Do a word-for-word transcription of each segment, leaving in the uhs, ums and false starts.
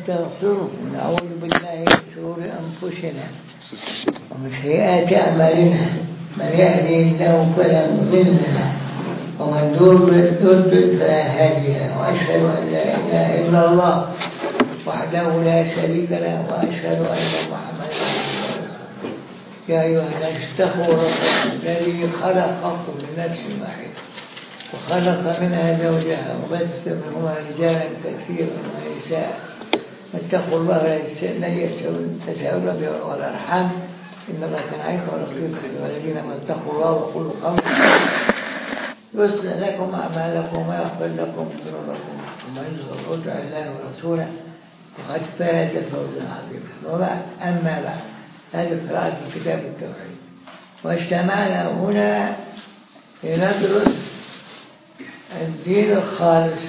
ونستغفره ونعوذ بالله من شرور أنفسنا ومن سيئات أعمالنا من يهدي الله فلا مضل له ومن يضلل فلا هادي له وأشهد أن لا إله إلا الله وحده لا شريك له وأشهد أن محمدا رسول الله. يا أيها الناس اتقوا ربكم الذي خلقكم من نفس واحدة وخلق منها زوجها وبث منهما رجالا كثيرا ونساء واتقوا الله الذي تساءلون به والأرحام إن الله كان عليكم رقيبا. والذين اتقوا الله وقولوا قولا يصلح لكم أعمالكم ويغفر لكم ذنوبكم ومن يطع الله ورسوله فقد فاز فوزا عظيما. وبعد أما بعد هذه قراءة من كتاب التوحيد واجتمعنا هنا لندرس الدين الخالص.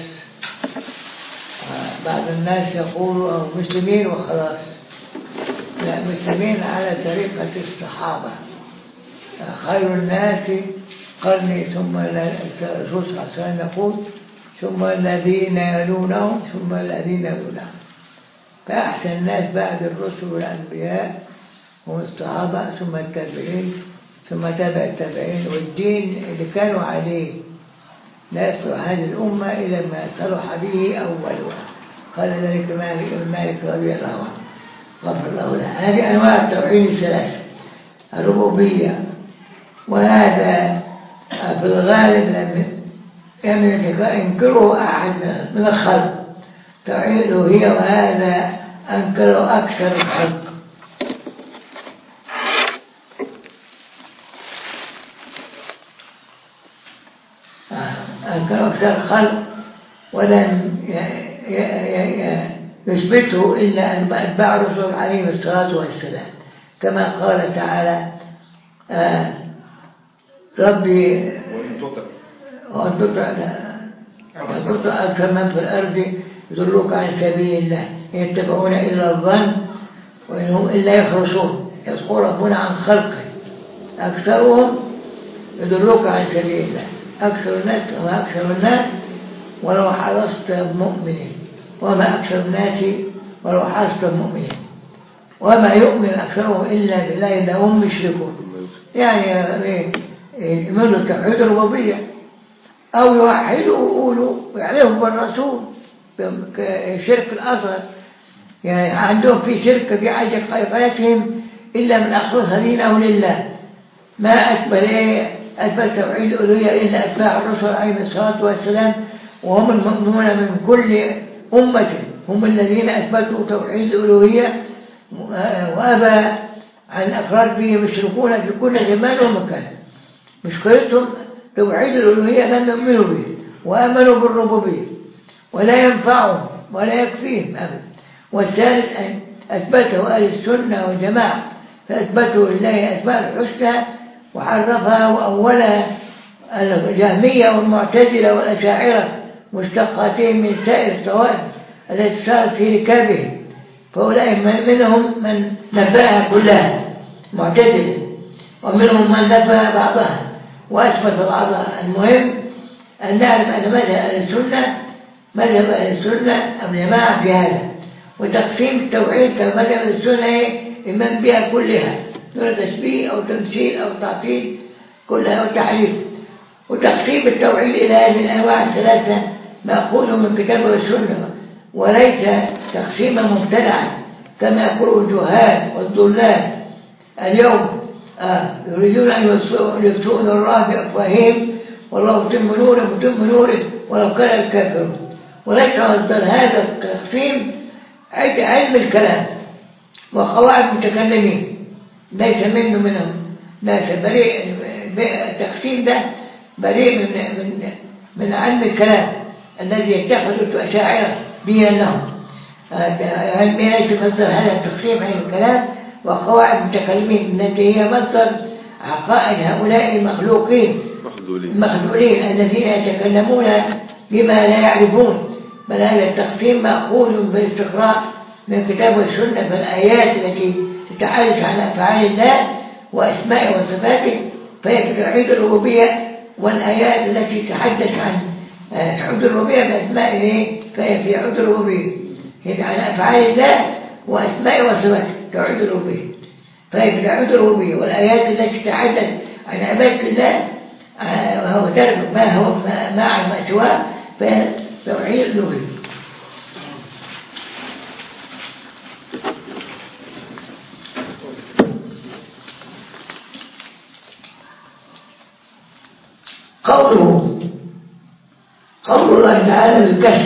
بعض الناس يقولوا أو مسلمين وخلاص، لا، مسلمين على طريقة الصحابة. خير الناس قرني ثم الرسول صلى الله عليه وسلم يقول ثم الذين يلونهم ثم الذين يلونهم. فأحسن الناس بعد الرسل والأنبياء هم الصحابة ثم التابعين ثم تابع التابعين، والدين اللي كانوا عليه لا يصلح هذه الأمة إلى ما صلح به أولها. قال ذلك مالك المالك رضي الله عنه غفر الله له. هذه أنواع التوحيد الثلاثة: الربوبية، وهذا في الغالب لم ينكره أحد من الخلق. توحيد الألوهية وهذا أنكره أكثر الخلق. أنكره أكثر الخلق ولم يثبته إلا أتباع الرسول عليه الصلاة والسلام، كما قال تعالى آه ربي وأن تطع أكثر من في الأرض يضلوك عن سبيل الله يتبعون إلا الظن وإنهم إلا يخرصون. يذكر ربنا عن خلقه أكثرهم يضلوك عن سبيل الله. أكثر الناس وما أكثر الناس ولو حرصت بمؤمنين وما أكثر الناس ولو حرصت بمؤمنين وما يؤمن أكثرهم إلا بالله إنهم مشركون. يعني يؤمنوا توحيد الربوبية أو يوحدوا ويقولوا ويعرفوا بالرسول شرك الأصغر. يعني عندهم في شرك في حقيقتهم إلا من أخلص دينه لله. ما أثبت إيه أثبت توحيد الألوهية إلا أتباع الرسل عليه الصلاة والسلام، وهم المؤمنون من كل أمة هم الذين أثبتوا توحيد الألوهية وأبى عن الأقرار به مشركون في كل زمان ومكان. مشكلتهم توحيد الألوهية لم يؤمنوا به وآمنوا بالربوبية ولا ينفعهم ولا يكفيهم أبدا. والثالث أن أثبته أهل السنة والجماعة فأثبتوا لله أسماء الحسنى وعرفها وأولها الجهمية والمعتزلة والأشاعرة مشتقاتهم من سائر الطوائف التي صارت في ركابهم. فأولئك منهم من نفاها كلها معتزلة ومنهم من نفى بعضها وأثبت بعضها. المهم أن نعرف أن مذهب أهل السنة مذهب أهل السنة أو الجماعة في هذا، وتقسيم التوحيد كمذهب السنة إيمان بها كلها دون تشبيه أو تمثيل أو تعطيل كلها أو تحريف. وتقسيم التوحيد إلى هذه الأنواع الثلاثة مأخوذ من كتاب والسنة وليس تقسيما مبتدعا كما يقول الجهال والضلال اليوم. آه يريدون أن يطفئوا نور الله بأفواههم والله يتم نوره ويتم نوره ولو كان الكافرون. وليس مصدر هذا التقسيم علم الكلام وقواعد المتكلمين، ليس منه منهم ناس بريء. التقسيم ده بريء من من من علم الكلام الذي يتخذ الأشاعرة به لهم. ليس مصدر هذا التقسيم علم الكلام وقواعد المتكلمين التي هي مصدر عقائد هؤلاء المخلوقين المخلوقين الذين يتكلمون بما لا يعرفون. بل هذا التقسيم مأخوذ بالاستقراء من كتاب والسنة. فالآيات التي تتحدث عن أفعال الله وأسمائه وصفاته فهي في توحيد الربوبية، والآيات التي تتحدث عن توحيد الربوبية بأسمائه فهي في توحيد الربوبية. هي على أفعال الله وأسماء وصفاته توحيد الربوبية. طيب توحيد الربوبية والآيات التي تتحدث عن عبادة الله وهو ترك ما هو ما عن ما سواه فتوحيد الربوبية. قوله قول الله تعالى بالكسر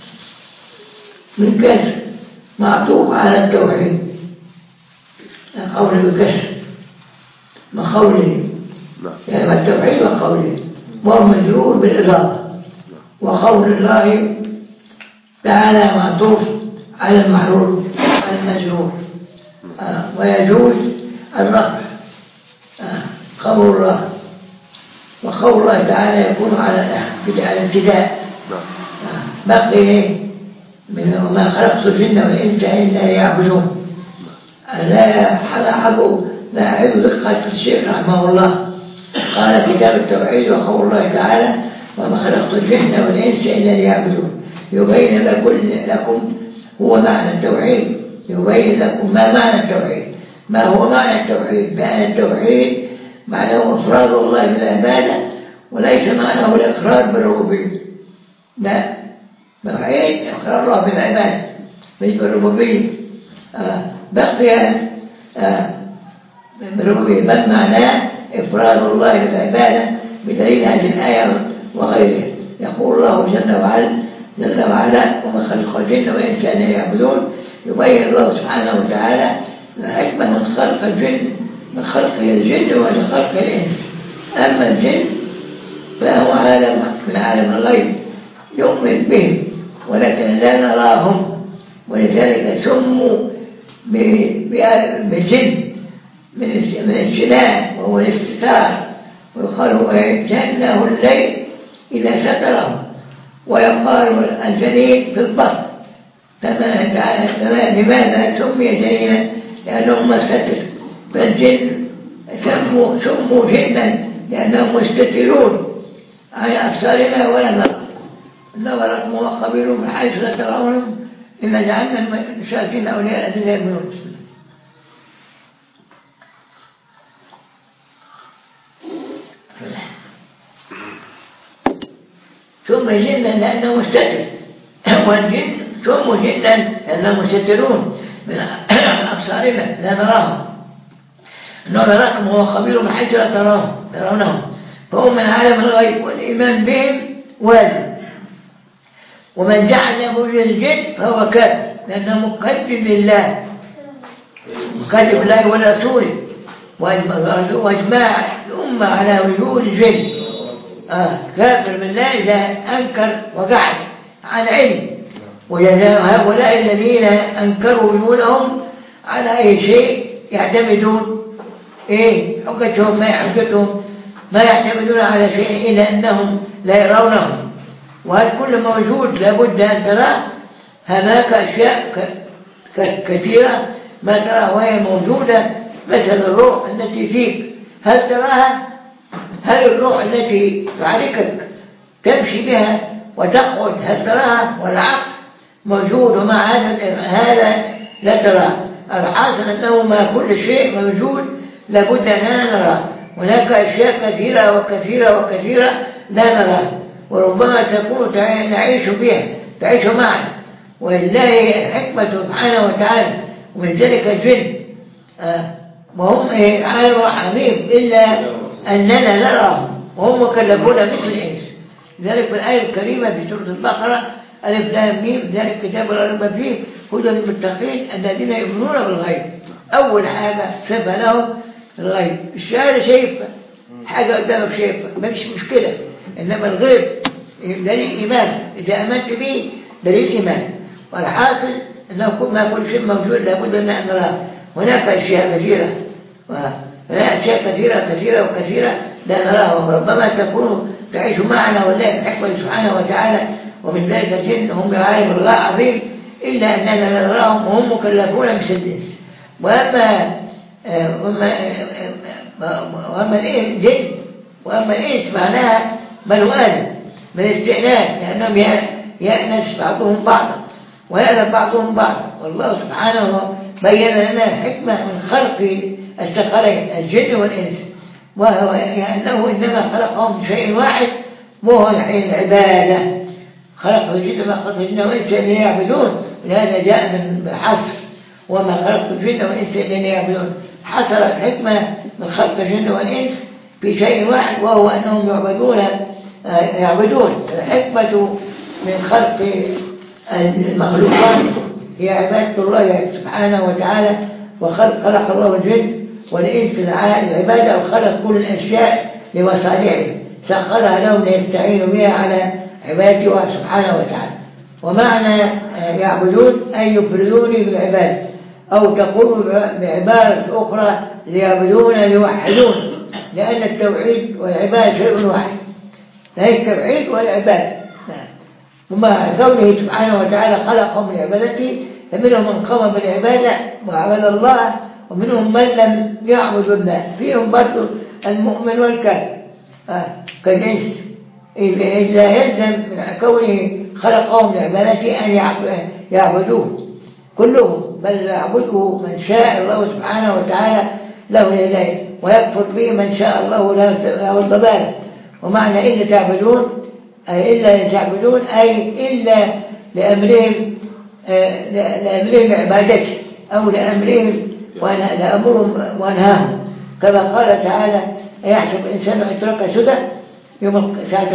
بالكسر معطوف على التوحيد. قول بالكسر وقوله يعني التوحيد وقوله وهو مجرور بالإضافة. وقول الله تعالى معطوف على المحروف على المجرور آه. ويجوز الرفع آه. قول الله وقول الله تعالى يكون على الابتداء آه. بقي من وما خلقت الجن والإنس إلا ليعبدون. لا حبوا لا أحب دقة الشيخ رحمه الله قال كتاب التوحيد وقول الله تعالى وما خلقت الجن والإنس إلا ليعبدون يبين لكم هو معنى التوحيد يبين لكم ما معنى التوحيد ما هو معنى التوحيد بأن التوحيد معناه إفراد الله بالعبادة وليس معناه الإقرار بالربوبية. لا توحيد إقرار الله بالعبادة مش بالربوبية. آه. بقي آه. بالربوبية بل معناه إفراد الله بالعبادة بدليل هذه الآية وغيرها. يقول الله جل وعلا جل وعلا وما خلق الجن والإنس إلا ليعبدون يبين الله سبحانه وتعالى الحكمة من خلق الجن من خلق الجن ومن خلق الإنس. أما الجن فهو عالم من عالم الغيب يؤمن بهم ولكن لا نراهم ولذلك سموا بجن من الجنان وهو الاستتار ويقال هو جنه الليل إذا ستره ويقال الجنين في البطن. لماذا سمي جنينا؟ لأنهم مستتر. فالجن سموا سموا جنا لأنهم مستترون على أبصارنا ولا نرى نظركم وخبير من حيث لا ترونهم إن جعلنا المشاكين أولياء الذين يؤمنون. ثم جنا لأنه مستتر والجن ثم جنا لأنهم مستترون من أبصارنا لا نراهم إنه نراكم هو خبير من حيث لا تراهم ترونهم فهم من عالم الغيب والإيمان بهم واجب. ومن جعل وجه الجن فهو كافر لأنه مكذب لله مكذب الله ورسوله واجماع الأمة على وجود الجن آه. كافر بالله إذا أنكر وجحد عن علم. وجزاء هؤلاء الذين أنكروا وجودهم على أي شيء يعتمدون إيه حجتهم ما حجتهم ما يعتمدون على شيء إلا أنهم لا يرونه. وهل كل موجود لابد أن تراه؟ هناك أشياء كثيرة ما تراها وهي موجودة مثل الروح التي فيك هل تراها؟ هل الروح التي تعركك تمشي بها وتقعد هل تراها؟ والعقل موجود ومع هذا لا تراه. الحاصل أنه ما كل شيء موجود لابد أن نراه. هناك أشياء كثيرة وكثيرة وكثيرة لا نراها وربما تكون نعيش بها تعيش معنا ولله حكمة سبحانه وتعالى. ومن ذلك الجن آه. وهم عالم حميم إلا أننا نراهم وهم مكلفون مثل الإنس. لذلك في الآية الكريمة في سورة البقرة ألف لام ميم ذلك كتاب لا ريب فيه هدى للمتقين الذين يؤمنون بالغيب. أول حاجة صفة لهم الغيب. الشهادة شايفة حاجة قدامك شايفة ما فيش مشكلة إنما الغيب دليل إيمان إذا أمنت به دليل إيمان. والحاصل أنه ما كل شيء موجود لابد أن نراه. هناك أشياء كثيرة هناك أشياء كثيرة كثيرة وكثيرة لا نراها وربما تكون تعيش معنا والله الحكمة سبحانه وتعالى. ومن ذلك الجن هم عالم الغائب إلا أننا لا نراهم وهم مكلفون بسدس. وأما وأما وأما الجن وأما الإنس معناها بنو آدم من استئناس لأنهم يأنس بعضهم بعضا ويألف بعضهم بعضا. والله سبحانه بين لنا الحكمة من خلق الثقلين الجن والإنس، وهو أنه إنما خلقهم من شيء واحد وهو العبادة. خلق الجن ما خلق الجن والإنس ليعبدون، لهذا جاء من بالحصر وما خلقت الجن والإنس إلا ليعبدون. حصر الحكمة من خلق الجن والإنس في شيء واحد وهو أنهم يعبدون يعبدون. الحكمة من خلق المخلوقات هي عبادة الله سبحانه وتعالى، وخلق خلق الله الجن والإنس العبادة، وخلق كل الأشياء لمصالحه سخرها لهم ليستعينوا بها على عبادته سبحانه وتعالى. ومعنى يعبدون أي يفردوني بالعبادة، أو تقول بعبارة أخرى ليعبدون ليوحدون، لأن التوحيد والعبادة شيء واحد، لا التوحيد والعبادة. ومع قوله سبحانه وتعالى خلقهم لعبادته، فمنهم من قام بالعبادة وعبد الله، ومنهم من لم يعبد الله، فيهم برضو المؤمن والكافر آه. كالجنس إذا يلزم من كونه خلقهم لعبادته أن يعبدوه كلهم، بل يعبده من شاء الله سبحانه وتعالى له الهداية، ويكفر به من شاء الله له الضلال. ومعنى إلا تعبدون أي إلا تعبدون أي إلا لأمرهم آه لأمرهم عبادته، أو لأمرهم لأمرهم وأنهاهم، كما قال تعالى يحسب الإنسان أن يترك سدى يوم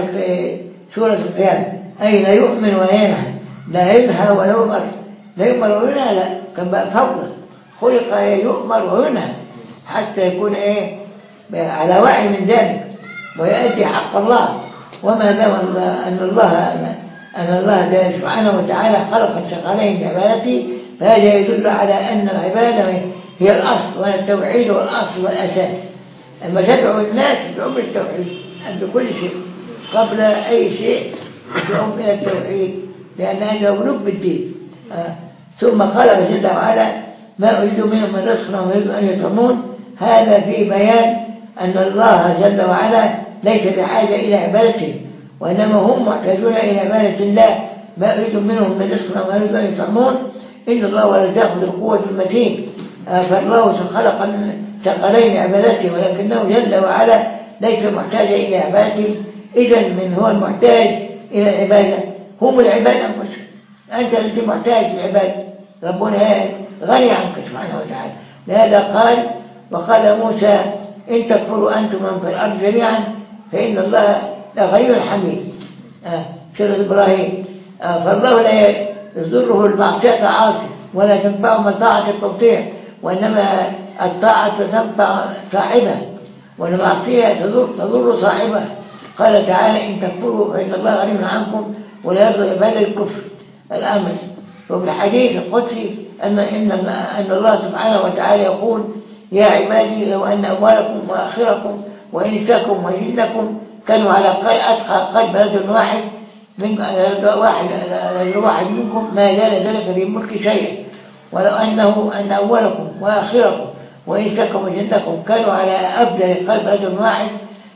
سورة القيامة، أي لا يؤمن ولا ينهى، لا ينهى ولا يؤمر، لا يؤمر وينهى، لا كما فضل خلق يؤمر وينهى حتى يكون إيه على وعي من ذلك ويؤدي حق الله. وما دام أن الله أن الله سبحانه وتعالى خلق الثقلين بعبادته، فهذا يدل على أن العبادة هي الأصل، والتوحيد هو الأصل والأساس. أما تدعو الناس بعمر التوحيد بكل شيء قبل أي شيء يدعوهم إلى التوحيد، لأن هذا ملوك بالدين. آه. ثم قال جل وعلا ما أريد منهم من رزق وما أريد أن يطعمون. هذا في بيان أن الله جل وعلا ليس بحاجة إلى عبادته، وإنما هم محتاجون إلى عبادة الله. ما أريد منهم من رزق وما أريد أن يطعمون، إن الله ورزاق ذو القوة المتين. آه. فالله خلق ثقلين عبادته، ولكنه جل وعلا ليس محتاجا إلى عبادته. إذن من هو المحتاج إلى العبادة؟ هم العباد أنفسهم. أنت الذي محتاج للعبادة، ربنا غني عنك سبحانه وتعالى. لهذا قال وقال موسى إن تكفروا أنتم من في الأرض جميعا فإن الله لغني حميد. آه. سورة إبراهيم. آه. فالله لا يضره المعصية عاصي ولا تنفعه مطاعة التطيع، وإنما الطاعة تنفع صاحبه والمعصية تضر, تضر صاحبه. قال تعالى إن تكفروا فإن الله غني عنكم ولا يرضى عباد الكفر الأمر. وفي الحديث القدسي أن, إن, أن الله سبحانه وتعالى يقول يا عبادي لو أن أولكم وآخركم وإنسكم وجنكم كانوا على أتقى قلب رجل واحد من واحد واحد منكم ما زال ذلك بالملك شيئا، ولو أنه أن أولكم وآخركم وإنسكم وجنكم كانوا على أبدأ قلب رجل واحد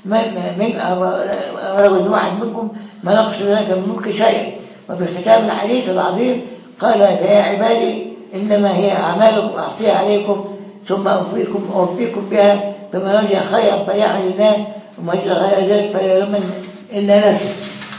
من رجل واحد منكم ما نقص ذلك من ملك شيئا. وفي ختام الحديث العظيم قال فيا عبادي إنما هي أعمالكم أحصيها عليكم ثم أوفيكم أوفيكم بها، فما وجد خيرا فليحمد الله وما وجد غير ذلك فلا يلومن إلا نفسه.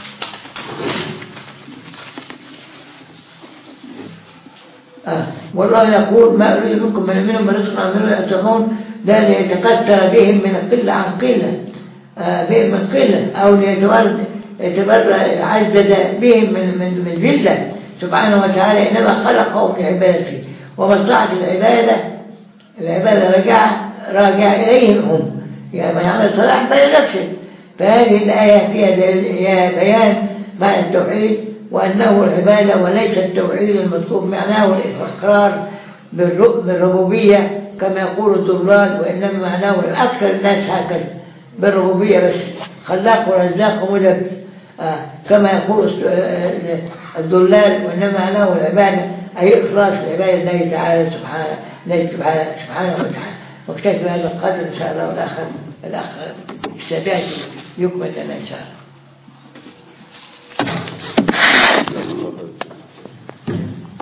آه. والله يقول ما أريد منكم من منهم من رزق عن منهم يأتمون لا ليتكثر بهم من قلة عن قلة آه بهم من قلة، أو ليتبرع عزز بهم من من من جلة سبحانه وتعالى، إنما خلقهم لعبادته ومصلحة العبادة. العبادة رجع راجع إليهم هم، يعني من يعمل صلاح فلنفسه. فهذه الآية فيها بيان معنى التوحيد وأنه العبادة وليس التوحيد المطلوب معناه الإقرار بالربوبية كما يقول الضلال، وإنما معناه الأكثر الناس هكذا بالربوبية بس، خلاق ورزاق ومدبر آه. كما يقول الضلال، وإنما معناه العبادة أي إخلاص العبادة الله تعالى سبحانه سبحانه وتعالى. واكتفي بهذا القدر إن شاء الله، والآخر الأخ السابع يكمل لنا إن شاء الله.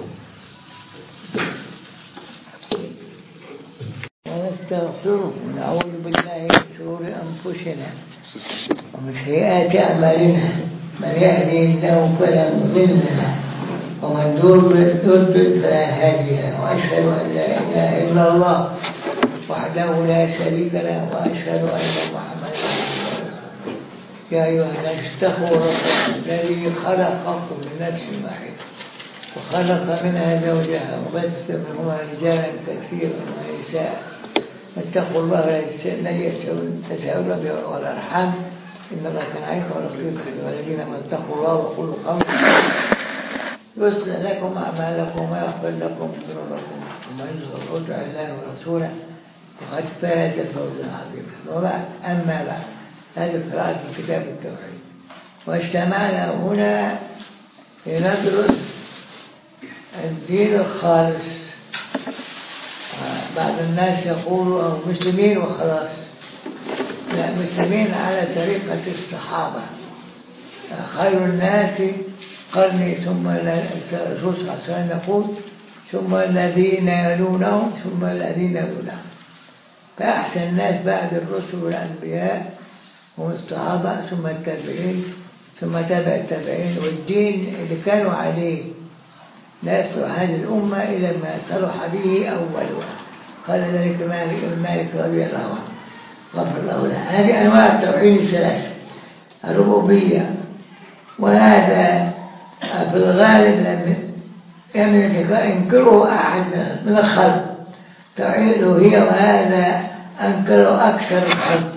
ونستغفره ونعوذ بالله من شرور أنفسنا ومن سيئات أعمالنا من يهده الله فلا مضل له ومن يضلل فلا هادي له وأشهد أن لا إله إلا الله وحده لا شريك له وأشهد أن محمدا رسول الله. يا أيها الناس اتقوا ربكم الذي خلقكم من نفس واحدة وخلق منها زوجها وبث منهما رجالا كثيرا ونساء واتقوا الله الذي تساءلون به والأرحام إن الله كان عليكم رقيبا. والذين اتقوا الله وقولوا قولا يصلح لكم أعمالكم ويغفر لكم ذنوبكم ومن يطع الله ورسوله فقد فاز فوزا عظيما. وبعد أما بعد هذه قراءة في كتاب التوحيد واجتمعنا هنا لندرس الدين الخالص. بعض الناس يقولوا مسلمين وخلاص، لا، مسلمين على طريقة الصحابة. خير الناس قرني ثم الرسول صلى الله عليه وسلم يقول ثم الذين يلونهم ثم الذين يلونهم. فأحسن الناس بعد الرسل والأنبياء هم الصحابة ثم التابعين ثم تابع التابعين، والدين اللي كانوا عليه لا يصلح هذه الأمة إلى ما صلح به أولها. قال ذلك مالك بن مالك رضي الله عنه غفر الله له. هذه أنواع التوحيد الثلاثة: الربوبية، وهذا في الغالب لم ينكره أحد من الخلق. توحيد الألوهية وهذا أنكره أكثر الخلق.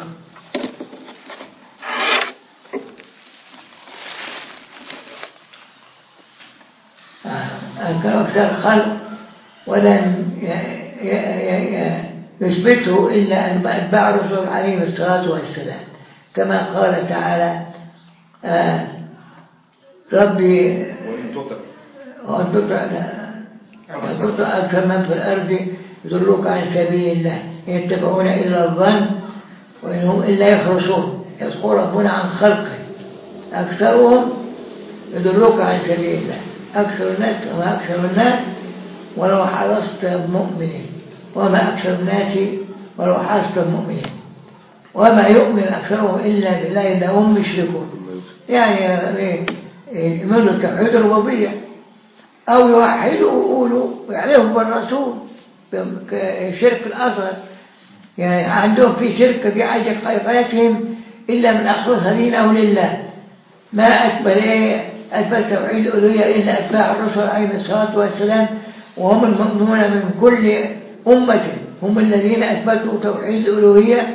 أنكر أكثر الخلق ولم يثبته إلا أن أتباع الرسول عليه الصلاة والسلام، كما قال تعالى آه ربي وأن تطع أكثر من في الأرض يضلوك عن سبيل الله يتبعون إلا الظن وإنهم إلا يخرصون. يذكر ربنا عن خلقه أكثرهم يضلوك عن سبيل الله. أكثر الناس وما أكثر الناس ولو حرصت بمؤمنين وما أكثر الناس ولو حرصت بمؤمنين وما يؤمن أكثرهم إلا بالله إذا هم مشركون. يعني يؤمنوا توحيد الربوبية أو يوحدوا ويقولوا ويعرفوا بالرسول شرك الأصغر. يعني عندهم في شرك في حقيقتهم إلا من أخلص دينه لله. ما أكبر إيه أثبت توحيد الألوهية إلا أتباع الرسل عليه الصلاة والسلام، وهم المؤمنون من كل أمة هم الذين أثبتوا توحيد الألوهية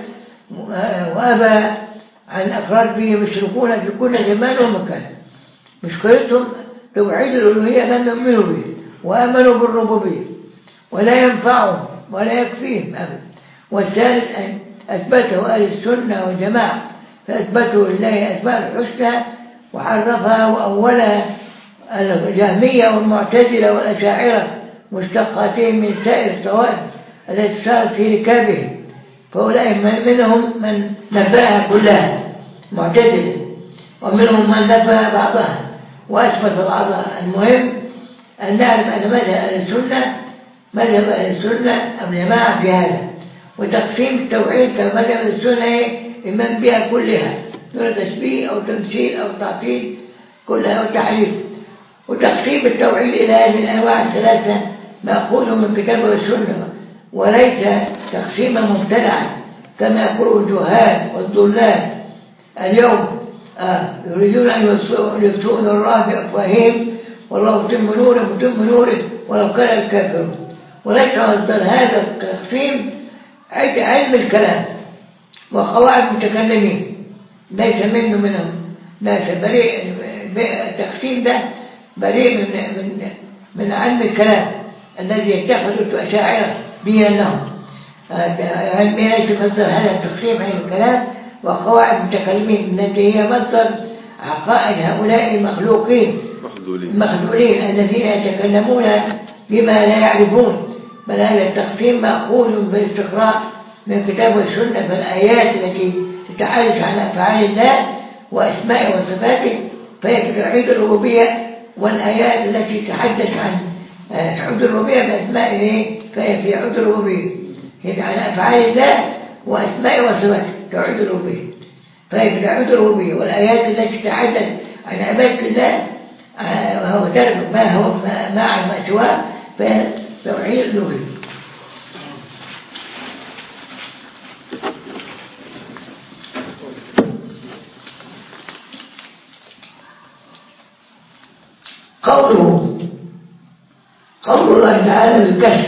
وأبى عن الأقرار به يشركون في كل زمان ومكان. مشكلتهم توحيد الألوهية لم يؤمنوا به وآمنوا بالربوبية ولا ينفعهم ولا يكفيهم أبدا. والثالث أن أثبته أهل السنة والجماعة، فأثبتوا لله أسماء الحسنى وحرفها وأولها الجهمية والمعتزلة والأشاعرة مشتقاتهم من سائر الطوائف التي صارت في ركابهم. فأولئك منهم من نفاها كلها معتزلة ومنهم من نفى بعضها وأثبت بعضها. المهم أن نعرف أن مذهب أهل السنة مذهب أهل السنة الجماعة في هذا، وتقسيم التوحيد كمذهب أهل السنة إيمان بها كلها دون تشبيه أو تمثيل أو تعطيل كلها أو تحريف. وتقسيم التوحيد إلى هذه الأنواع الثلاثة مأخوذ من كتاب والسنة وليس تقسيما مبتدعا كما يقول الجهال والضلال اليوم. آه يريدون أن يطفئوا الله بأفواههم والله يتم نوره ويتم نوره ولو كان الكافرون. وليس مصدر هذا التقسيم علم الكلام وقواعد المتكلمين، ليس منه منهم ناس بريء. التقسيم ده بريء من من من علم الكلام الذي يتخذ الأشاعرة به لهم. ليس مصدر هذا التقسيم علم الكلام وقواعد المتكلمين التي هي مصدر عقائد هؤلاء المخلوقين المخلوقين الذين يتكلمون بما لا يعرفون. بل هذا التقسيم مأخوذ بالاستقراء من كتاب والسنة، فالآيات التي تتحدث عن أفعال الله وأسمائه وصفاته فهي في توحيد الربوبية، والآيات التي تتحدث عن توحيد الربوبية بأسمائه فهي في توحيد الربوبية. عن أفعال الله وأسماء وصفاته توحيد الربوبية. طيب توحيد الربوبية والآيات التي تتحدث عن عبادة الله وهو ترك ما هو مع ما سواه فتوحيد الربوبية. قوله قول الله تعالى بالكسر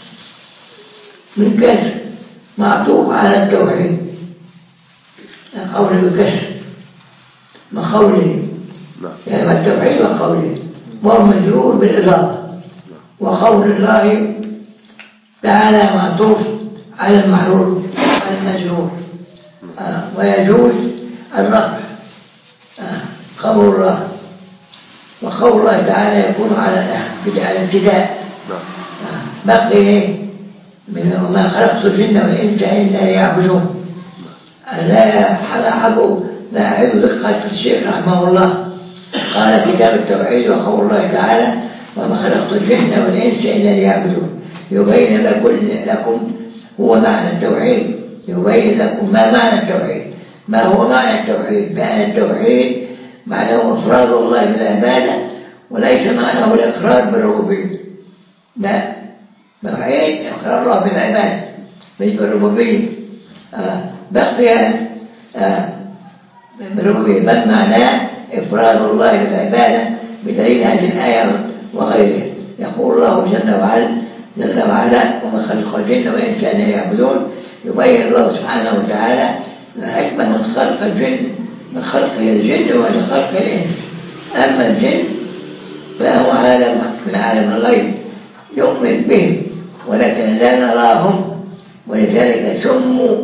بالكسر معطوف على التوحيد. قوله بالكسر ما قوله يعني التوحيد وقوله وهو مجرور بالإضافة. وقول الله تعالى معطوف على المحروف على المجرور آه. ويجوز الرفع آه. قول الله وقول الله تعالى يكون على الابتداء آه. بقي من وما خلقت الجن والإنس إلا ليعبدون. لا حلقوا لا أعيد دقة الشيخ رحمه الله قال كتاب التوحيد وقول الله تعالى وما خلقت الجن والإنس إلا ليعبدون يبين لكم, لكم هو معنى التوحيد يبين لكم ما معنى التوحيد ما هو معنى التوحيد بأن التوحيد معناه إفراد الله بالعبادة وليس معناه الإقرار بالربوبية. لا توحيد إقرار الله بالعبادة مش بالربوبية آه. بقي آه. بالربوبية بل معناه إفراد الله بالعبادة بدليل هذه الآية وغيرها. يقول الله جل وعلا جل وعلا وما خلق الجن والإنس إلا ليعبدون يبين الله سبحانه وتعالى الحكمة من خلق الجن من خلق الجن ومن خلق الإنس. أما الجن فهو عالم من عالم الغيب يؤمن بهم ولكن لا نراهم ولذلك سموا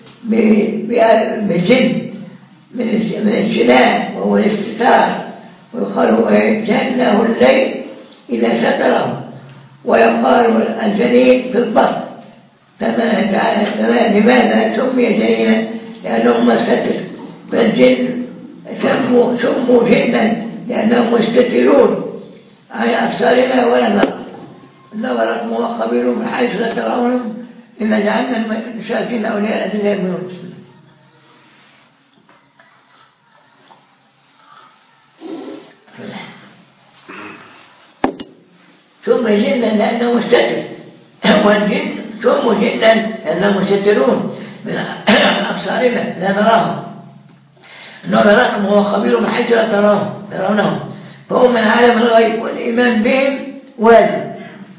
بالجن من الجنان وهو الاستتار ويقال جنه الليل إذا ستره ويقال الجنين في البطن كما لماذا سمي جنينا لأنهم مستتر فالجن سموا سموا جنا لأنهم مستترون عن أبصارنا ولا نرى نظرتهم وخبروا من حيث لا ترونهم إن جعلنا المشاكين أولياء الذين يؤمنون. ثم جنا لأنه مستتر والجن ثم جنا لأنهم مستترون من أبصارنا لا نراهم نظرتهم هو خبير من حيث لا تراهم ترونهم فهم من عالم الغيب والإيمان بهم واجب.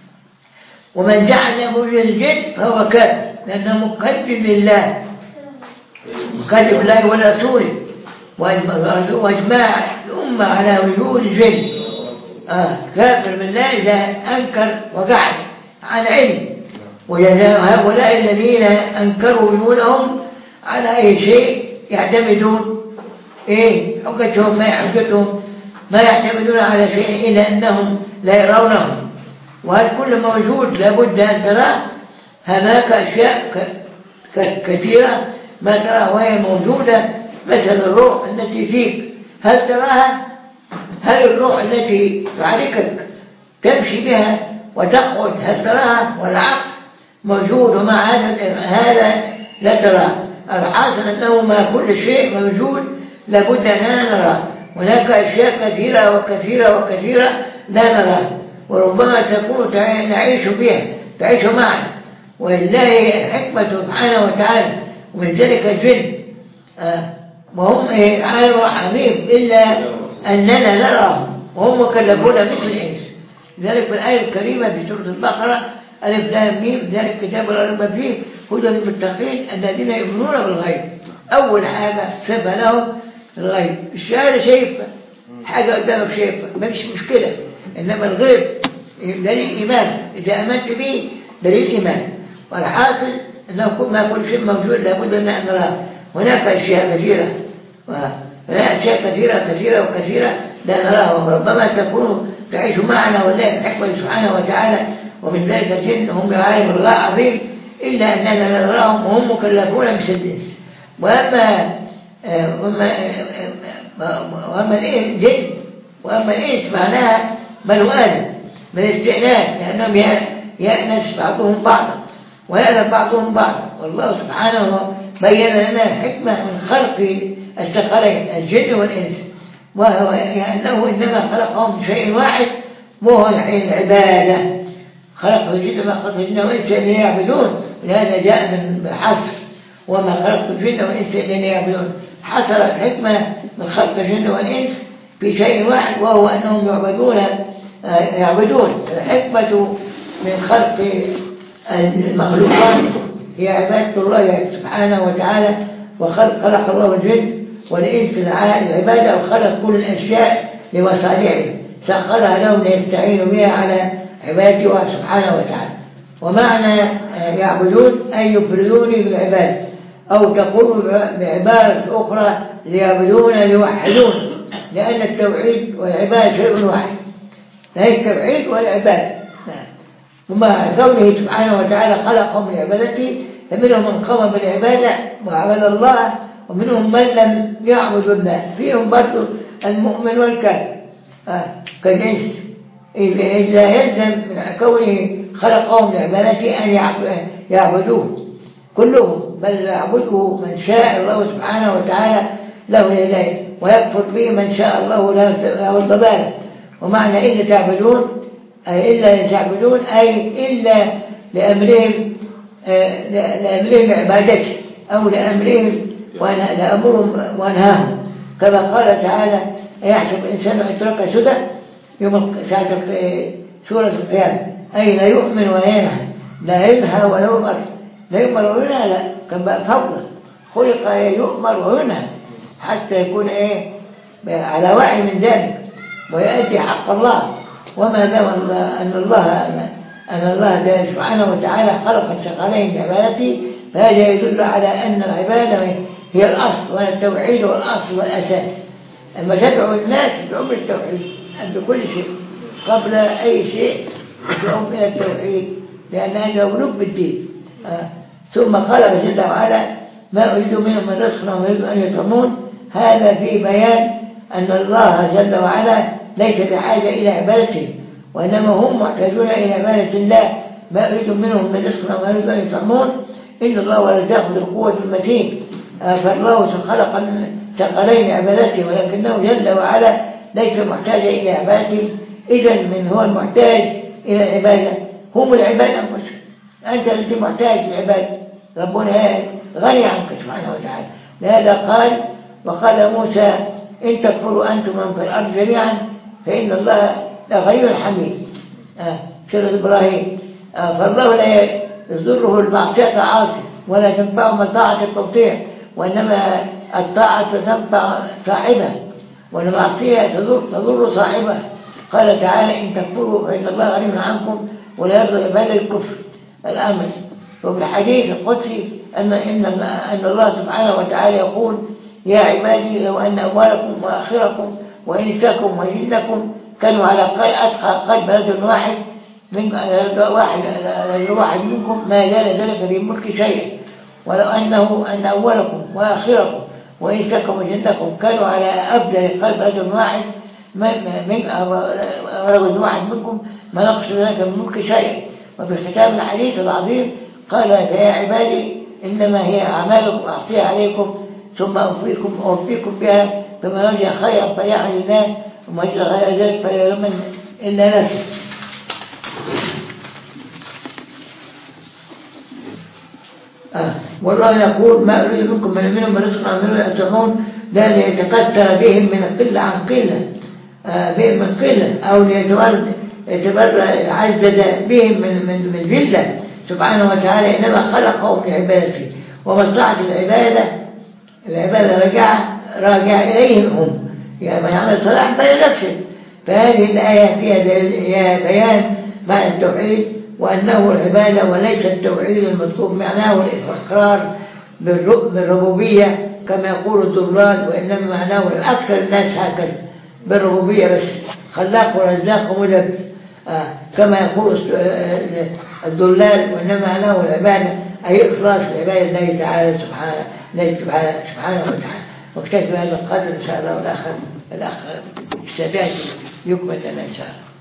ومن جعل وجود الجن فهو كافر لأنه مكذب لله مكذب لله ورسوله واجماع الأمة على وجود الجن آه. كافر بالله إذا أنكر وقعد عن علم. وهؤلاء الذين أنكروا وجودهم على أي شيء يعتمدون إيه حجتهم ما حجتهم ما يعتمدون على شيء إلا أنهم لا يرونهم. وهل كل موجود لابد أن تراه هناك أشياء كثيرة ما تراه وهي موجودة مثل الروح التي فيك هل تراها هل الروح التي تعركك تمشي بها وتقعد هل تراها والعقل موجود ومع هذا هذا لا تراه. الحاصل أنه ما كل شيء موجود لابد أن نراه. هناك أشياء كثيرة وكثيرة وكثيرة لا نراها وربما تكون نعيش بها تعيش معنا ولله حكمة سبحانه وتعالى. ومن ذلك الجن آه. وهم عالم حميم إلا أننا نراهم وهم مكلفون مثل الإنس. لذلك في الآية الكريمة في سورة البقرة ألف لام ميم ذلك كتاب لا ريب فيه هدى للمتقين الذين يؤمنون بالغيب. أول حاجة صفة لهم الغيب. الشهادة شايفة حاجة قدامك شايفة ما فيش مشكلة إنما الغيب دليل إيمان إذا آمنت به دليل إيمان. والحاصل أنه ما كل شيء موجود لابد أن نراه. هناك أشياء كثيرة هناك أشياء كثيرة كثيرة وكثيرة لا نراها وربما تكون تعيش معنا والله الحكمة سبحانه وتعالى. ومن ذلك الجن هم عالم الغاء عظيم إلا أننا لا نراهم وهم مكلفون بسدس. وأما وأما وأما الجن وأما الإنس معناها بنو آدم من الاستئناس لأنهم يأنس بعضهم بعضا ويألف بعضهم بعضا. والله سبحانه بين لنا الحكمة من خلق الثقلين الجن والإنس، وهو أنه إنما خلقهم من شيء واحد وهو العبادة. خلق الجن ما خلق الجن والإنس إلا ليعبدون، لهذا جاء من الحصر وما خلقت الجن والإنس إلا ليعبدون. حصر الحكمة من خلق الجن والإنس في شيء واحد وهو أنهم يعبدون يعبدون. الحكمة من خلق المخلوقات هي عبادة الله سبحانه وتعالى، وخلق خلق الله الجن والإنس العبادة، وخلق كل الأشياء لمصالحه سخرها لهم ليستعينوا بها على عبادته سبحانه وتعالى. ومعنى يعبدون أي يفردوني بالعبادة، أو تقول بعبارة أخرى ليعبدون ليوحدون، لأن التوحيد والعبادة شيء واحد، لا التوحيد والعبادة. ومع كونه سبحانه وتعالى خلقهم لعبادته، فمنهم من قام بالعبادة وعبد الله، ومنهم من لم يعبد الله، فيهم برضو المؤمن والكافر آه. كالجنس إذا يلزم من كونه خلقهم لعبادته أن يعبدوه كلهم، بل يعبده من شاء الله سبحانه وتعالى له الهداية، ويكفر به من شاء الله له الضلال. ومعنى إلا تعبدون أي إلا تعبدون أي إلا لأمرهم آه لأمرهم عبادته، أو لأمرهم لأمرهم وأنهاهم، كما قال تعالى يحسب الإنسان أن يترك سدى يوم سورة القيامة، أي لا يؤمن ولا ينهى، لا ينهى ولا يؤمر، لا يؤمر وينهى، لا كما فضل خلق يؤمر وينهى حتى يكون إيه على وعي من ذلك ويؤدي حق الله. وما دام أن الله أن الله سبحانه وتعالى خلق الثقلين لعبادته، فهذا يدل على أن العبادة هي الأصل، وأن التوحيد هو الأصل والأساس. أما تدعو الناس تدعو بالتوحيد عند كل شيء، قبل أي شيء تدعو إلى التوحيد، لأن هذا هو لب الدين. آه. ثم قال جل وعلا ما أريد منهم من رزق وما أريد أن يطعمون. هذا في بيان أن الله جل وعلا ليس بحاجة إلى عبادته، وإنما هم محتاجون إلى عبادة الله. ما أريد منهم من رزق وما أريد أن يطعمون، إن الله ورزاق ذو القوة المتين. آه. فالله خلق ثقلين عبادته، ولكنه جل وعلا ليس محتاجا إلى عبادته. إذن من هو المحتاج إلى العبادة؟ هم العبادة أنفسهم. أنت الذي محتاج للعبادة، ربنا غني عنك سبحانه وتعالى. لهذا قال وقال موسى إن تكفروا أنتم من في الأرض جميعا فإن الله لغني حميد. آه. سورة إبراهيم. آه. فالله لا يضره المعصية عاصي ولا تنفعه من طاعة التطيع، وإنما الطاعة تنفع صاحبها والمعصية تضر, تضر صاحبها. قال تعالى إن تكفروا فإن الله غني عنكم ولا يرضى عباد الكفر الأمر. وفي الحديث القدسي أن, إن, أن الله سبحانه وتعالى يقول يا عبادي لو أن أولكم وآخركم وإنساكم وجنكم كانوا على أتقى قلب رجل واحد من واحد واحد منكم ما زال ذلك في ملك شيئا، ولو أنه أن أولكم وآخركم وإنساكم وجنكم كانوا على أبدأ قلب رجل واحد من رجل واحد منكم ما نقص ذلك من ملك شيئا. وفي ختام الحديث العظيم قال يا عبادي إنما هي أعمالكم أعطيها عليكم ثم أوفيكم أوفيكم بها، فما وجد خيرا فليحمد الله وما وجد غير ذلك فلا يلومن إلا نفسه. آه. والله يقول ما أريد منكم من منهم من رزق عملوا يأتمون، لا ليتكثر بهم من القلة عن قلة آه بهم من قلة، أو ليتبرع عزز بهم من من من ذلة سبحانه وتعالى، إنما خلقهم لعبادته ومصلحة العبادة. العبادة رجع راجع إليهم هم، يعني من يعمل صلاح فلنفسه. فهذه الآية فيها بيان معنى التوحيد وأنه العبادة وليس التوحيد المطلوب معناه الإقرار بالربوبية كما يقول الضلال، وإنما معناه الأكثر الناس هكذا بالربوبية بس، خلاق ورزاق ومدبر آه. كما يقول الضلال، وإنما معناه العبادة أي إخلاص العبادة الله تعالى سبحانه سبحانه وتعالى. واكتفي بهذا القدر إن شاء الله، والآخر الآخر السادات يكمل لنا إن شاء الله.